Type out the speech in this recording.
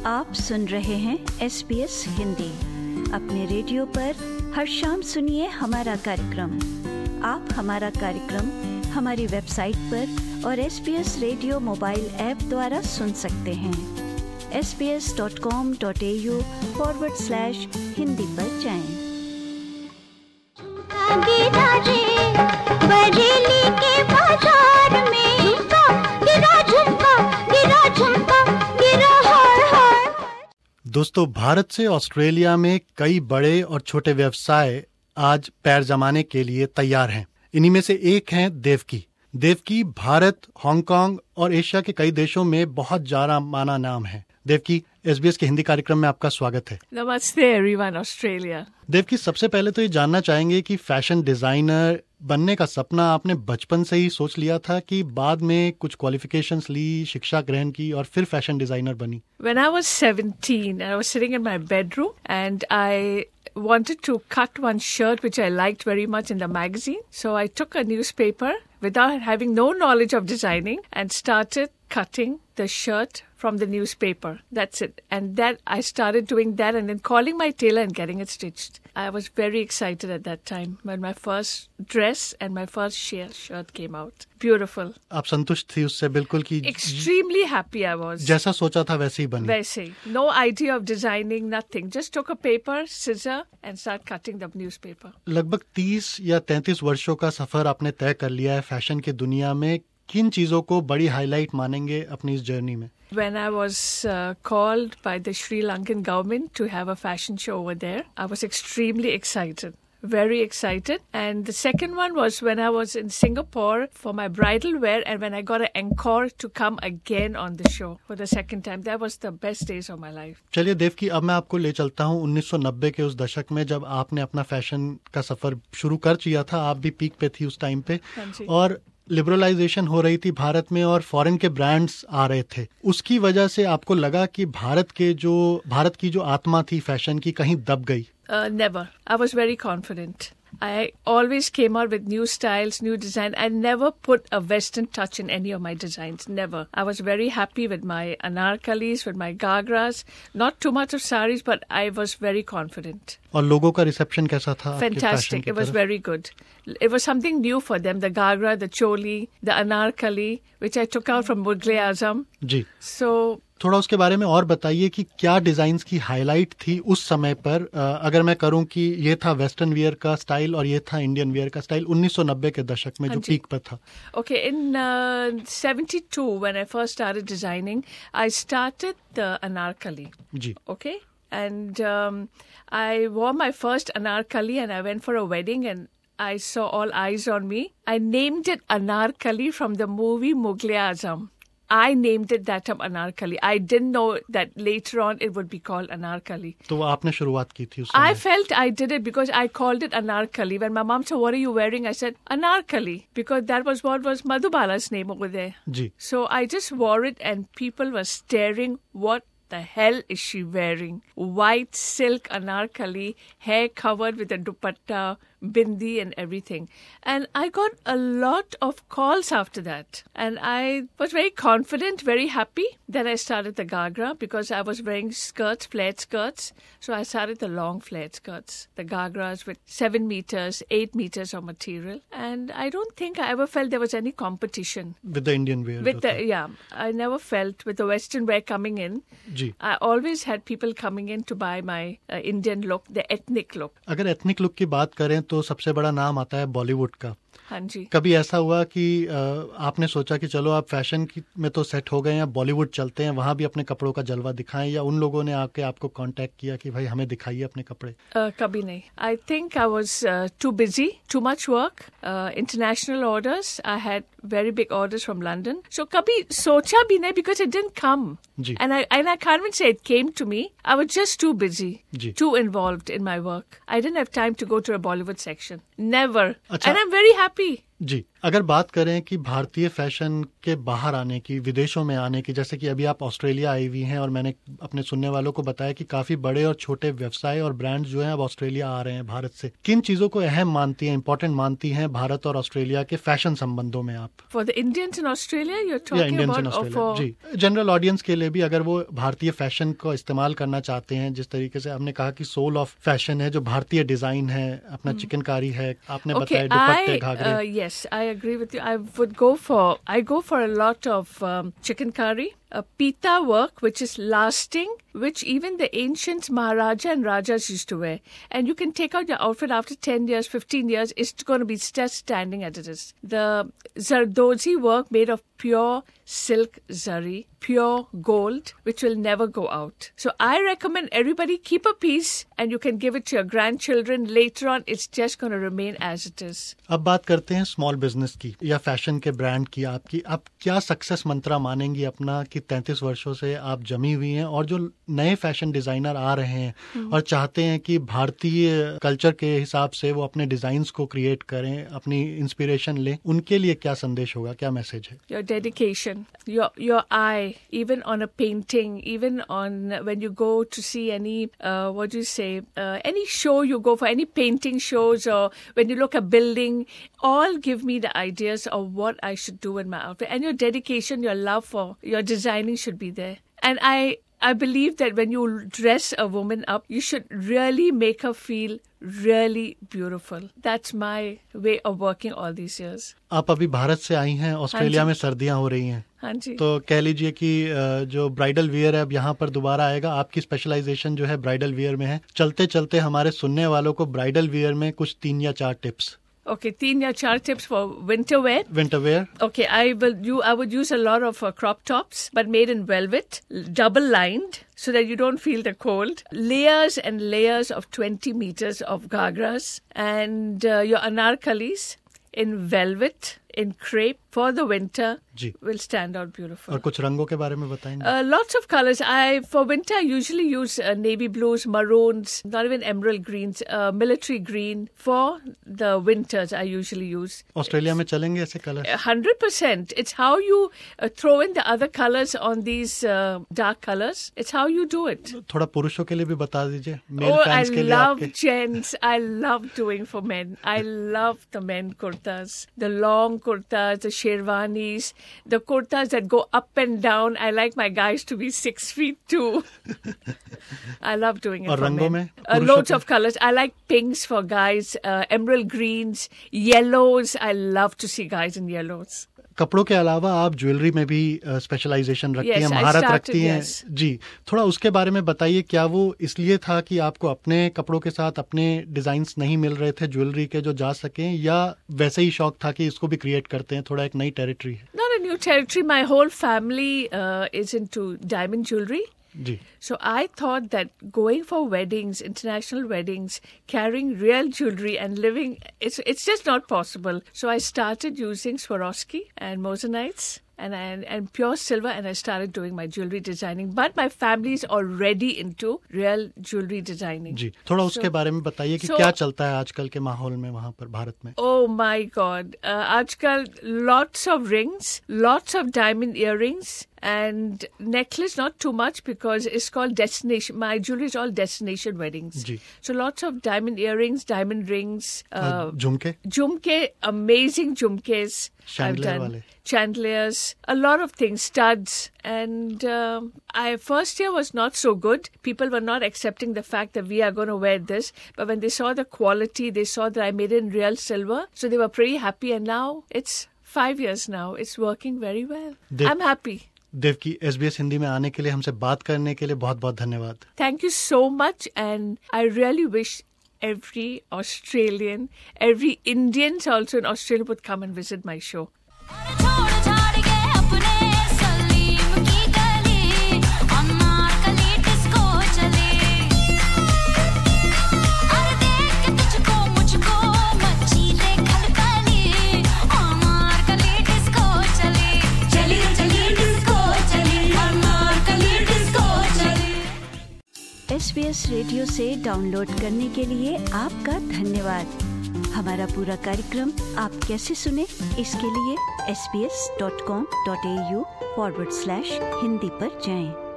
आप सुन रहे हैं SBS हिंदी। अपने रेडियो पर हर शाम सुनिए हमारा कार्यक्रम। आप हमारा कार्यक्रम हमारी वेबसाइट पर और SBS रेडियो मोबाइल ऐप द्वारा सुन सकते हैं। sbs.com.au/hindi पर जाएं। बरेली के बाजार में दोस्तों, भारत से ऑस्ट्रेलिया में कई बड़े और छोटे व्यवसाय आज पैर जमाने के लिए तैयार हैं। इन्हीं में से एक है देवकी। देवकी भारत, हांगकांग और एशिया के कई देशों में बहुत जाना माना नाम है। देवकी, SBS के हिंदी कार्यक्रम में आपका स्वागत है। नमस्ते एवरीवन ऑस्ट्रेलिया। देवकी, सबसे पहले तो ये जानना चाहेंगे कि फैशन डिजाइनर बनने का सपना आपने बचपन से ही सोच लिया था कि बाद में कुछ क्वालिफिकेशंस ली, शिक्षा ग्रहण की और फिर फैशन डिजाइनर बनी? When I was 17, I was sitting in my bedroom and I wanted to cut one shirt which I liked very much in the magazine. So I took a newspaper without having no knowledge of designing and started cutting the shirt from the newspaper. That's it. And that I started doing that and then calling my tailor and getting it stitched. I was very excited at that time when my first dress and my first shirt came out. Beautiful. आप संतुष्ट थी उससे बिल्कुल कि Extremely happy I was. जैसा सोचा था वैसे ही बनी? वैसे ही. No idea of designing, nothing. Just took a paper, scissor and start cutting the newspaper. लगभग 30 या 33 वर्षों का सफर आपने तय कर लिया है फैशन की दुनिया में। किन चीजों को बड़ी हाईलाइट मानेंगे अपनी इस जर्नी में? When I was called by the Sri Lankan government to have a fashion show over there, I was extremely excited. Very excited. And the second one was when I was in Singapore for my bridal wear and when I got an encore to come again on the show for the second time. That was the best days of my life. चलिए देवकी, अब मैं आपको ले चलता हूँ 1990 के उस दशक में जब आपने अपना फैशन का सफर शुरू कर दिया था। आप भी पीक पे थी उस टाइम पे और लिबरलाइजेशन हो रही थी भारत में और फॉरेन के ब्रांड्स आ रहे थे। उसकी वजह से आपको लगा कि भारत की जो आत्मा थी फैशन की कहीं दब गई? Never. I was very confident. I always came out with new styles, new design. I never put a Western touch in any of my designs. Never. I was very happy with my anarkalis, with my gagras. Not too much of saris, but I was very confident. और लोगों का reception कैसा था? Fantastic. It was very good. It was something new for them. The gagra, the choli, the anarkali, which I took out from Mughal Azam. Ji. So थोड़ा उसके बारे में और बताइए कि क्या डिजाइन्स की हाईलाइट थी उस समय पर। अगर मैं करूं कि ये था वेस्टर्न वियर का स्टाइल और ये था इंडियन वियर का स्टाइल 1990 के दशक में जो पीक पर था। Okay, in 72 when I first started designing, I started the anarkali. Ji. Okay, and I wore my first anarkali and I went for a wedding and I saw all eyes on me. I named it Anarkali from the movie Mughal Azam. I named it that time Anarkali. I didn't know that later on it would be called Anarkali. तो आपने शुरुआत की थी उस समय? I felt I did it because I called it Anarkali. When my mom said, "What are you wearing?" I said, "Anarkali," because that was what was Madhubala's name over there. जी. So I just wore it and people were staring, what the hell is she wearing? White silk anarkali, hair covered with a dupatta, bindi and everything. And I got a lot of calls after that. And I was very confident, very happy. Then I started the gagra because I was wearing skirts, flared skirts. So I started the long flared skirts, the gagras with 7 meters, 8 meters of material. And I don't think I ever felt there was any competition. With the Indian wear? I never felt with the Western wear coming in. जी. I always had people coming in to buy my Indian look, the ethnic look. अगर ethnic look की बात करें तो सबसे बड़ा नाम आता है बॉलीवुड का। हाँ जी। कभी ऐसा हुआ कि आपने सोचा कि चलो आप फैशन में तो सेट हो गए हैं, बॉलीवुड चलते हैं, वहां भी अपने कपड़ों का जलवा दिखाएं, या उन लोगों ने आके आपको कांटेक्ट किया कि भाई हमें दिखाइए अपने कपड़े? कभी नहीं। I think I was too busy, too much work, international orders. I had very big orders from London. So कभी सोचा भी नहीं because it didn't come. Ji. And I can't even say it came to me. I was just too busy, ji. too involved in my work. I didn't have time to go to a Bollywood section. Never. अच्छा. And I'm very happy. जी, अगर बात करें कि भारतीय fashion के बाहर आने की, विदेशों में आने की, जैसे कि अभी आप ऑस्ट्रेलिया आई हुई हैं और मैंने अपने सुनने वालों को बताया कि काफी बड़े और छोटे व्यवसाय और ब्रांड जो हैं अब ऑस्ट्रेलिया आ रहे हैं भारत से, किन चीजों को अहम मानती हैं, इंपॉर्टेंट मानती हैं भारत और ऑस्ट्रेलिया के फैशन संबंधों में आप? For the Indians in Australia you are talking about? जी, जनरल ऑडियंस के लिए भी, अगर वो भारतीय फैशन को इस्तेमाल करना चाहते हैं, जिस तरीके से हमने कहा कि सोल ऑफ फैशन है जो भारतीय डिजाइन है, अपना चिकनकारी है, आपने बताया दुपट्टे, घाघरे. Yes, I agree with you. I go for a lot of chikankari. Pita work, which is lasting, which even the ancients, Maharaja and Rajas used to wear. And you can take out your outfit after 10 years, 15 years, it's going to be just standing as it is. The Zardozi work made of pure silk zari, pure gold, which will never go out. So I recommend everybody keep a piece and you can give it to your grandchildren. Later on, it's just going to remain as it is. अब बात करते हैं small business की या fashion के brand की. आपकी आप क्या सक्सेस मंत्रा मानेंगी अपना कि 33 वर्षों से आप जमी हुई हैं और जो नए फैशन डिजाइनर आ रहे हैं और चाहते हैं कि भारतीय कल्चर के हिसाब से वो अपने डिजाइन्स को क्रिएट करें, अपनी इंस्पिरेशन लें, उनके लिए क्या संदेश होगा, क्या मैसेज है? Your dedication, your eye, even on a painting, even on when you go to see any any show you go for, any painting shows, or when you look at building, all give me the ideas of what I should do in my outfit. And your dedication, your love for your designing should be there. And I believe that when you dress a woman up, you should really make her feel really beautiful. That's my way of working all these years. आप अभी भारत से आई हैं, Australia में सर्दियां हो रही हैं. हाँ जी. तो कह लीजिए कि जो ब्राइडल वियर है अब यहाँ पर दोबारा आएगा. आपकी स्पेशलाइजेशन जो है ब्राइडल वियर में है. चलते चलते हमारे सुनने वालों को ब्राइडल वियर में कुछ 3 या 4 tips. Okay, 3 or 4 tips for winter wear. Winter wear. Okay, I would use a lot of crop tops, but made in velvet, double lined, so that you don't feel the cold. Layers and layers of 20 meters of ghagras, and your anarkalis in velvet, in crepe for the winter will stand out beautiful. और कुछ रंगों के बारे में बताएंगे? Lots of colors. For winter I usually use navy blues, maroons, not even emerald greens, military green. For the winters I usually use. Australia में चलेंगे ऐसे colour? 100%. It's how you throw in the other colors on these dark colors. It's how you do it. थोड़ा पुरुषों के लिए भी बता दीजिए, मेल फैंस के लिए. I love gents. I love doing for men. I love the men kurtas, the long kurtas, the sherwanis, the kurtas that go up and down. I like my guys to be 6 feet too. I love doing it. और रंगों में? Loads of colors. I like pinks for guys, emerald greens, yellows. I love to see guys in yellows. कपड़ों के अलावा आप jewellery में भी specialisation रखती हैं, महारत रखती हैं. जी, थोड़ा उसके बारे में बताइए. क्या वो इसलिए था कि आपको अपने कपड़ों के साथ अपने डिजाइन्स नहीं मिल रहे थे ज्वेलरी के जो जा सकें, या वैसे ही शौक था कि इसको भी क्रिएट करते हैं, थोड़ा एक नई टेरिटरी है? Not a new territory. My whole family is into diamond jewelry. Ji. So I thought that going for weddings, international weddings, carrying real jewelry and living, it's just not possible. So I started using Swarovski and Mosenites and pure silver, and I started doing my jewelry designing. But my family is already into real jewelry designing. जी, थोड़ा उसके बारे में बताइए कि क्या चलता है आजकल के माहौल में वहाँ पर भारत में? Oh my God! आजकल lots of rings, lots of diamond earrings. And necklace, not too much because it's called destination. My jewelry is all destination weddings. Ji. So lots of diamond earrings, diamond rings. Jhumke, amazing jhumkes. Chandelier wale. Chandeliers, a lot of things, studs. And first year was not so good. People were not accepting the fact that we are going to wear this. But when they saw the quality, they saw that I made it in real silver. So they were pretty happy. And now it's 5 years now. It's working very well. I'm happy. Devaki, SBS Hindi में आने के लिए, हमसे बात करने के लिए बहुत बहुत धन्यवाद. Thank you so much, and I really wish every Australian, every Indian also in Australia would come and visit my show. SBS radio से डाउनलोड करने के लिए आपका धन्यवाद. हमारा पूरा कार्यक्रम आप कैसे सुने, इसके लिए sbs.com.au/हिंदी पर जाएं।